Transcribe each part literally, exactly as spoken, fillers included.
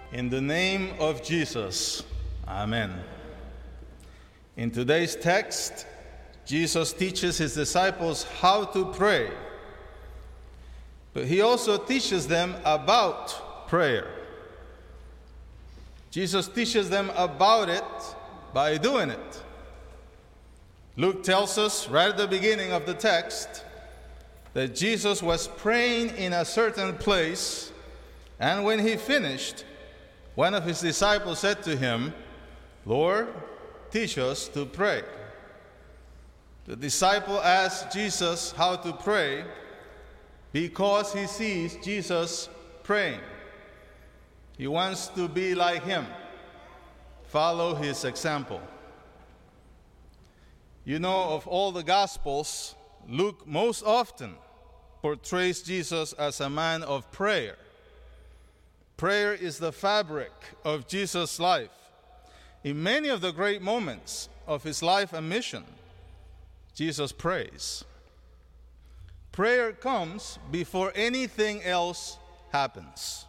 In the name of Jesus, amen. In today's text, Jesus teaches his disciples how to pray, but he also teaches them about prayer. Jesus teaches them about it by doing it. Luke tells us right at the beginning of the text that Jesus was praying in a certain place, and when he finished, one of his disciples said to him, "Lord, teach us to pray." The disciple asked Jesus how to pray because he sees Jesus praying. He wants to be like him, follow his example. You know, of all the Gospels, Luke most often portrays Jesus as a man of prayer. Prayer is the fabric of Jesus' life. In many of the great moments of his life and mission, Jesus prays. Prayer comes before anything else happens.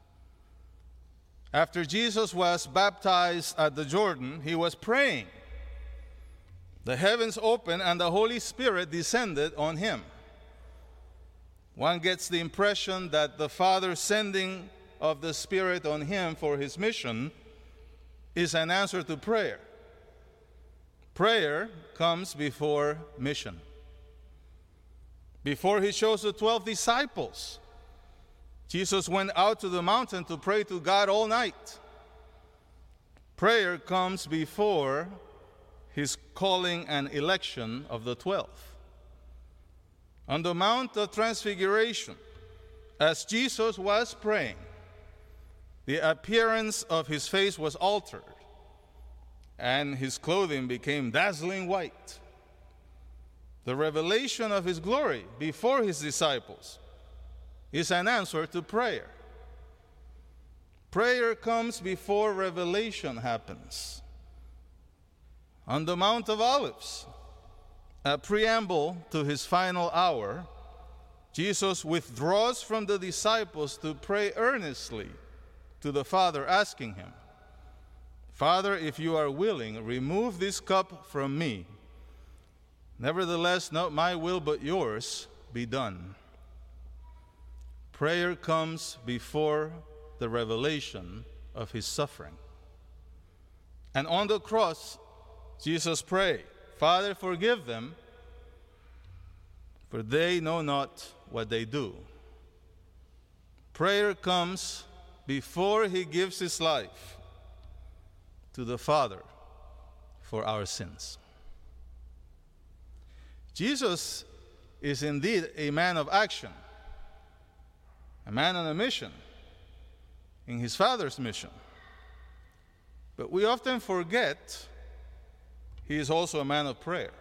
After Jesus was baptized at the Jordan, he was praying. The heavens opened and the Holy Spirit descended on him. One gets the impression that the Father sending of the Spirit on him for his mission is an answer to prayer. Prayer comes before mission. Before he chose the twelve disciples, Jesus went out to the mountain to pray to God all night. Prayer comes before his calling and election of the twelve. On the Mount of Transfiguration, as Jesus was praying, the appearance of his face was altered, and his clothing became dazzling white. The revelation of his glory before his disciples is an answer to prayer. Prayer comes before revelation happens. On the Mount of Olives, a preamble to his final hour, Jesus withdraws from the disciples to pray earnestly to the Father, asking him, "Father, if you are willing, remove this cup from me. Nevertheless, not my will but yours be done." Prayer comes before the revelation of his suffering. And on the cross, Jesus prayed, "Father, forgive them, for they know not what they do." Prayer comes before he gives his life to the Father for our sins. Jesus is indeed a man of action, a man on a mission, in his Father's mission. But we often forget he is also a man of prayer.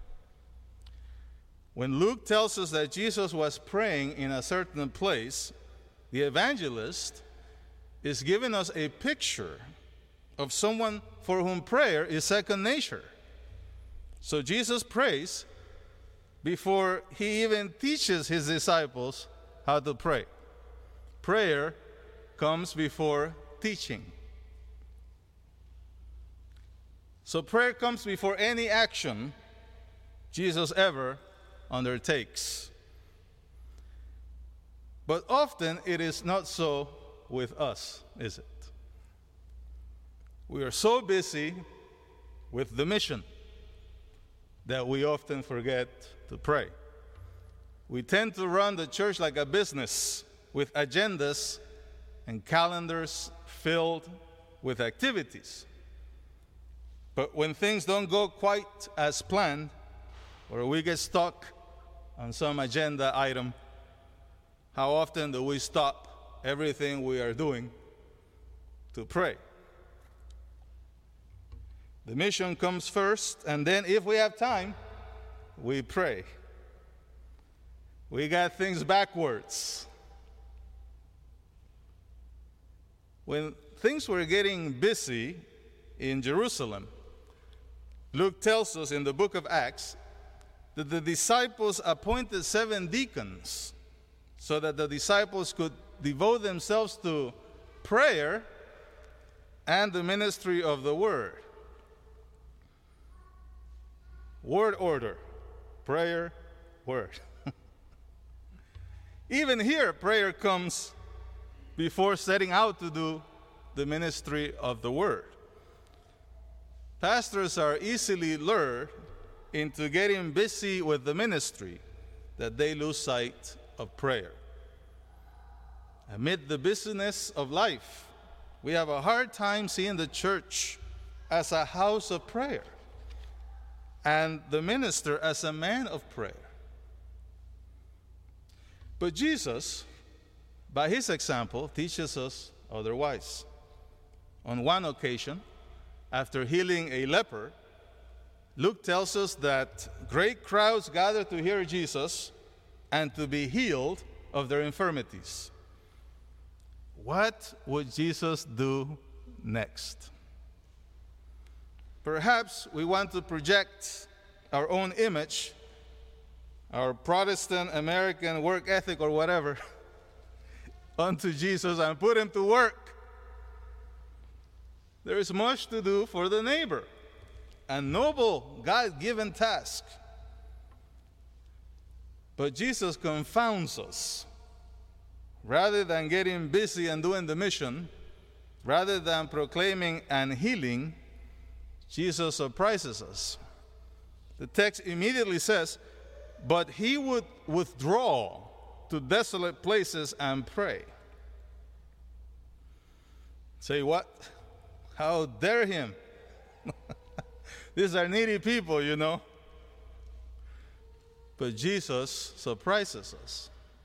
When Luke tells us that Jesus was praying in a certain place, the evangelist is giving us a picture of someone for whom prayer is second nature. So Jesus prays before he even teaches his disciples how to pray. Prayer comes before teaching. So prayer comes before any action Jesus ever undertakes. But often it is not so with us, is it? We are so busy with the mission that we often forget to pray. We tend to run the church like a business with agendas and calendars filled with activities. But when things don't go quite as planned, or we get stuck on some agenda item, how often do we stop everything we are doing to pray? The mission comes first, and then if we have time, we pray. We got things backwards. When things were getting busy in Jerusalem, Luke tells us in the book of Acts that the disciples appointed seven deacons so that the disciples could devote themselves to prayer and the ministry of the word. Word order, prayer, word. Even here, prayer comes before setting out to do the ministry of the word. Pastors are easily lured into getting busy with the ministry that they lose sight of prayer. Amid the busyness of life, we have a hard time seeing the church as a house of prayer and the minister as a man of prayer. But Jesus, by his example, teaches us otherwise. On one occasion, after healing a leper, Luke tells us that great crowds gathered to hear Jesus and to be healed of their infirmities. What would Jesus do next? Perhaps we want to project our own image, our Protestant American work ethic or whatever, onto Jesus and put him to work. There is much to do for the neighbor, a noble, God-given task. But Jesus confounds us. Rather than getting busy and doing the mission, rather than proclaiming and healing, Jesus surprises us. The text immediately says, but he would withdraw to desolate places and pray. Say what? How dare him? These are needy people, you know. But Jesus surprises us.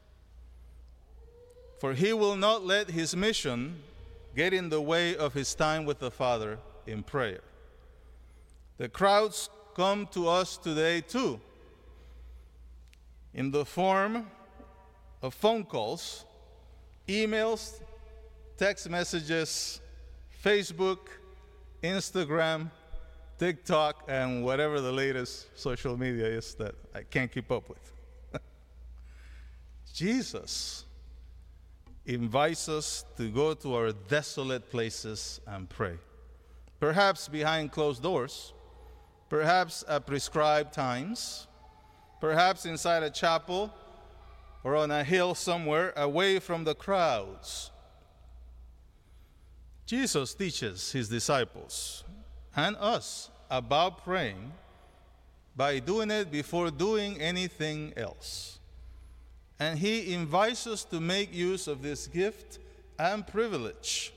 For he will not let his mission get in the way of his time with the Father in prayer. The crowds come to us today too, in the form of phone calls, emails, text messages, Facebook, Instagram, TikTok, and whatever the latest social media is that I can't keep up with. Jesus invites us to go to our desolate places and pray. Perhaps behind closed doors, perhaps at prescribed times, perhaps inside a chapel or on a hill somewhere away from the crowds. Jesus teaches his disciples and us about praying by doing it before doing anything else. And he invites us to make use of this gift and privilege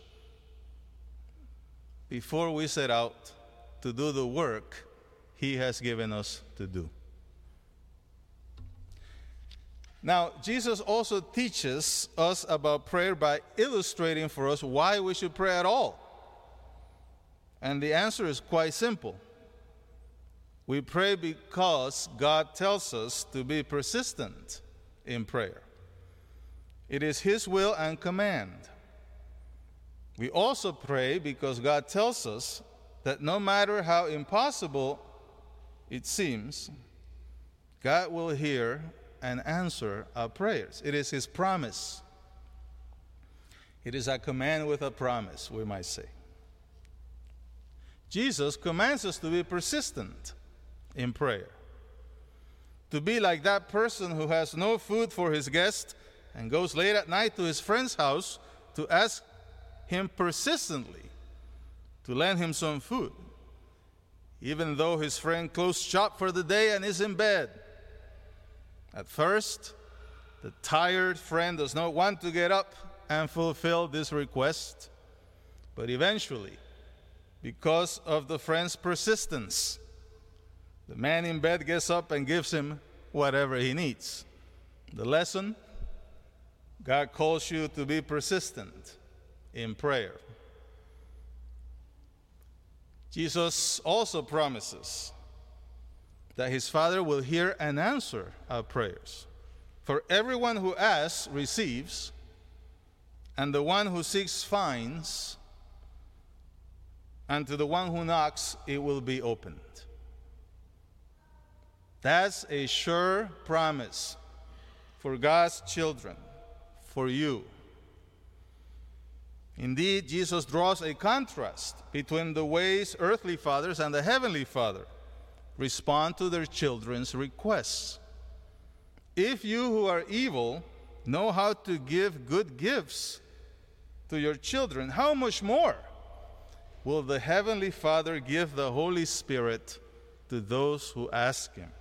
before we set out to do the work he has given us to do. Now, Jesus also teaches us about prayer by illustrating for us why we should pray at all. And the answer is quite simple. We pray because God tells us to be persistent in prayer. It is his will and command. We also pray because God tells us that no matter how impossible it seems, God will hear and answer our prayers. It is his promise. It is a command with a promise, we might say. Jesus commands us to be persistent in prayer. To be like that person who has no food for his guest and goes late at night to his friend's house to ask him persistently to lend him some food, even though his friend closed shop for the day and is in bed. At first, the tired friend does not want to get up and fulfill this request, but eventually, because of the friend's persistence, the man in bed gets up and gives him whatever he needs. The lesson? God calls you to be persistent in prayer. Jesus also promises that his Father will hear and answer our prayers. For everyone who asks receives, and the one who seeks finds, and to the one who knocks it will be opened. That's a sure promise for God's children, for you. Indeed, Jesus draws a contrast between the ways earthly fathers and the heavenly Father respond to their children's requests. If you who are evil know how to give good gifts to your children, how much more will the Heavenly Father give the Holy Spirit to those who ask Him?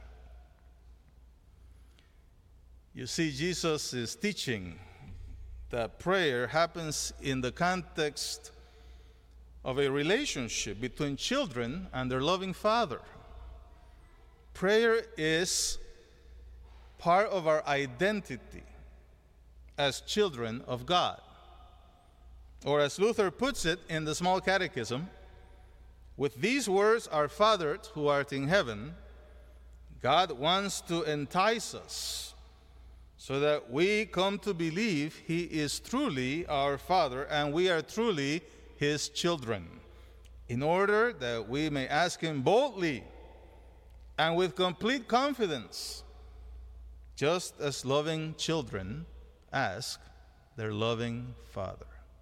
You see, Jesus is teaching that prayer happens in the context of a relationship between children and their loving Father. Prayer is part of our identity as children of God. Or as Luther puts it in the Small Catechism, with these words, "Our Father who art in heaven," God wants to entice us so that we come to believe He is truly our Father and we are truly His children, in order that we may ask Him boldly and with complete confidence, just as loving children ask their loving Father.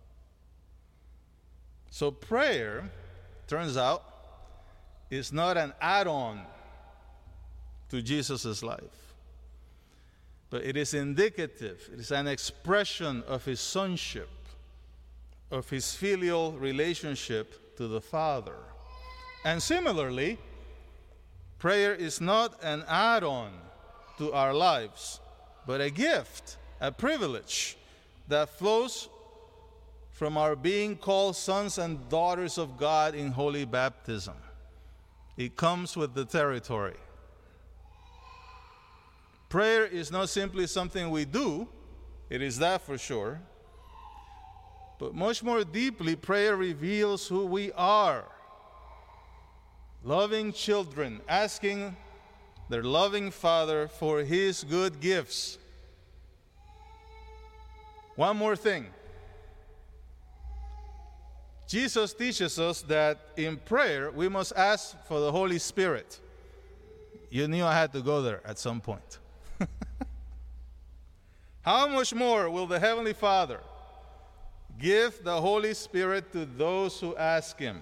So prayer, turns out, is not an add-on to Jesus' life, but it is indicative, it is an expression of His sonship, of His filial relationship to the Father. And similarly, prayer is not an add-on to our lives, but a gift, a privilege that flows from our being called sons and daughters of God in holy baptism. It comes with the territory. Prayer is not simply something we do, it is that for sure, but much more deeply, prayer reveals who we are. Loving children, asking their loving Father for His good gifts. One more thing. Jesus teaches us that in prayer we must ask for the Holy Spirit. You knew I had to go there at some point. How much more will the Heavenly Father give the Holy Spirit to those who ask Him?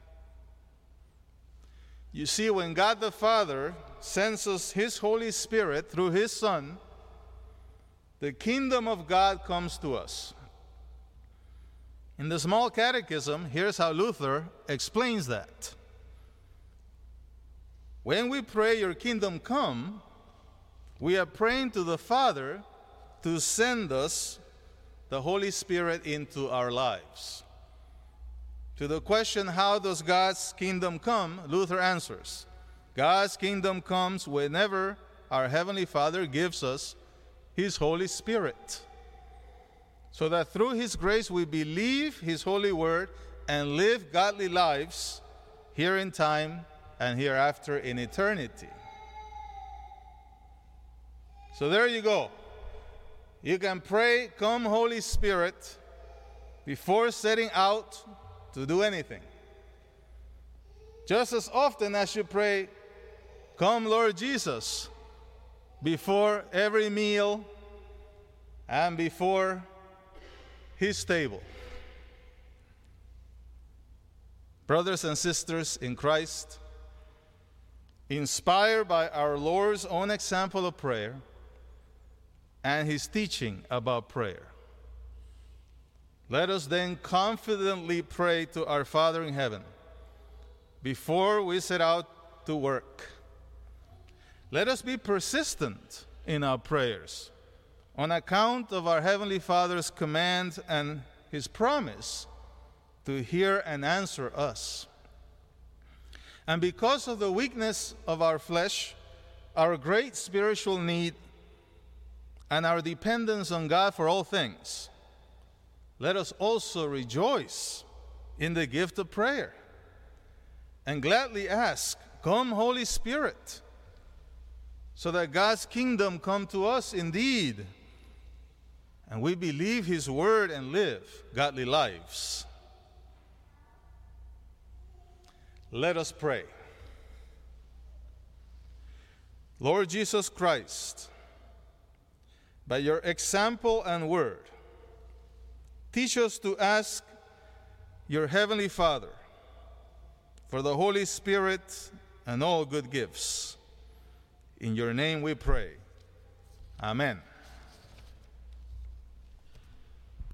You see, when God the Father sends us His Holy Spirit through His Son, the kingdom of God comes to us. In the Small Catechism, here's how Luther explains that. When we pray, "Your kingdom come," we are praying to the Father to send us the Holy Spirit into our lives. To the question, how does God's kingdom come? Luther answers, God's kingdom comes whenever our Heavenly Father gives us His Holy Spirit, so that through His grace we believe His holy word and live godly lives here in time and hereafter in eternity. So there you go. You can pray, "Come, Holy Spirit," before setting out to do anything. Just as often as you pray, "Come, Lord Jesus," before every meal and before His table. Brothers and sisters in Christ, inspired by our Lord's own example of prayer and His teaching about prayer, let us then confidently pray to our Father in heaven before we set out to work. Let us be persistent in our prayers on account of our Heavenly Father's command and His promise to hear and answer us. And because of the weakness of our flesh, our great spiritual need, and our dependence on God for all things, let us also rejoice in the gift of prayer and gladly ask, "Come, Holy Spirit," so that God's kingdom come to us indeed, and we believe His word and live godly lives. Let us pray. Lord Jesus Christ, by Your example and word, teach us to ask your heavenly Father, for the Holy Spirit and all good gifts. In your name we pray. Amen.